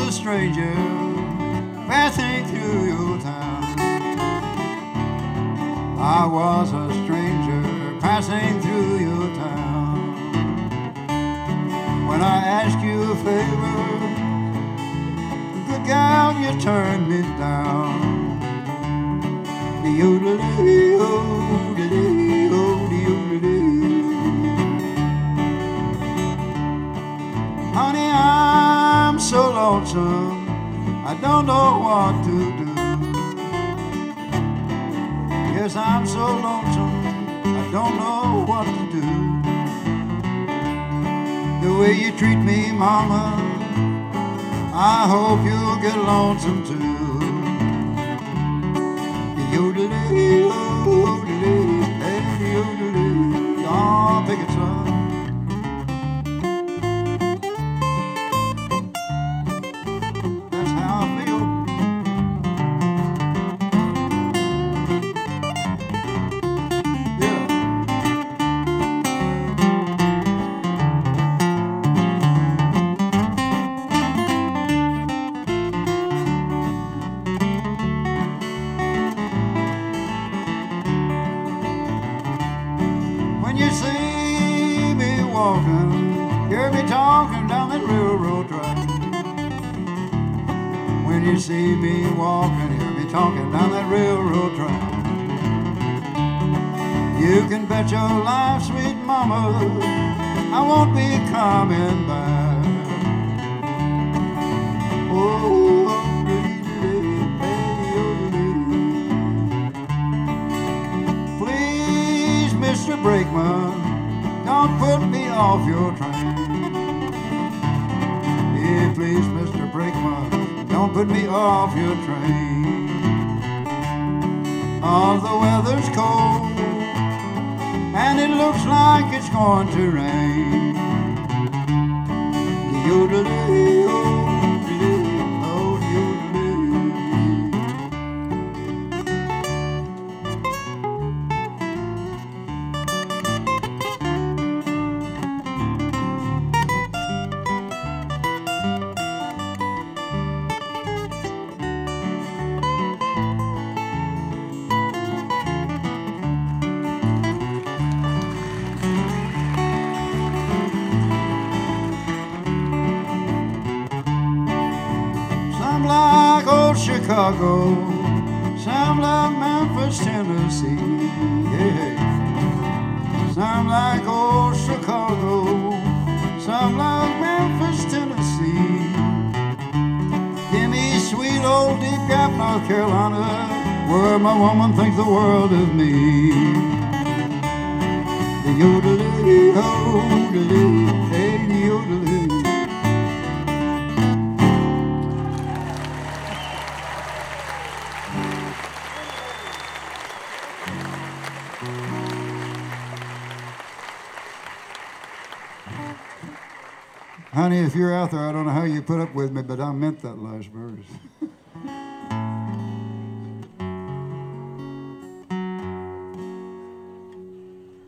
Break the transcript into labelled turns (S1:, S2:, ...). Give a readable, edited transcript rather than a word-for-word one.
S1: a stranger passing through your town. I was a stranger passing through your town. When I asked you a favor, good gal, you turned me down. Honey, I'm so lonesome, I don't know what to do. Yes, I'm so lonesome, I don't know what to do. The way you treat me, mama, I hope you'll get lonesome too. Oh, pick it, son. That's how I feel. Yeah. When you see me walking, hear me talking down that railroad track. When you see me walking, hear me talking down that railroad track. You can bet your life, sweet mama, I won't be coming back. Oh, please, Mr. Brakeman, don't put me off your train. Yeah, please, Mr. Brakeman, don't put me off your train. Oh, the weather's cold, and it looks like it's going to rain. Yodelay, yodelay, oh, yodelay. Some like old Chicago, some like Memphis, Tennessee. Yeah. Some like old Chicago, some like Memphis, Tennessee. Give me sweet old Deep Gap, North Carolina, where my woman thinks the world of me. The yodelay, yodelay, hey, the yodelay. Honey, if you're out there, I don't know how you put up with me, but I meant that last verse.